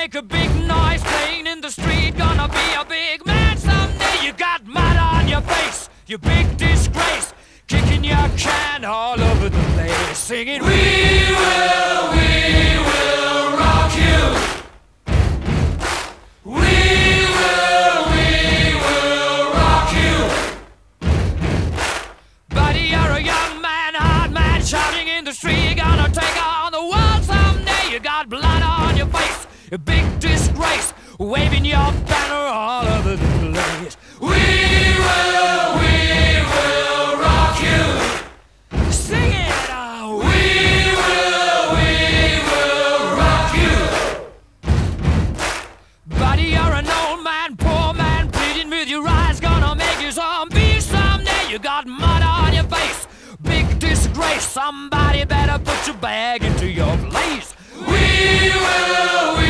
make a big noise playing in the street. Gonna be a big man someday. You got mud on your face, you big disgrace. Kicking your can all over the place, singing, we will rock you. We will rock you. Buddy, you're a young man, hard man, shouting in the street. You're gonna take on the world someday. You got blood on your face, a big disgrace, waving your banner all over the place. We will rock you. Sing it out. We will rock you. Buddy, you're an old man, poor man, pleading with your eyes. Gonna make you zombie someday. You got mud on your face, big disgrace. Somebody better put your bag into your place. We will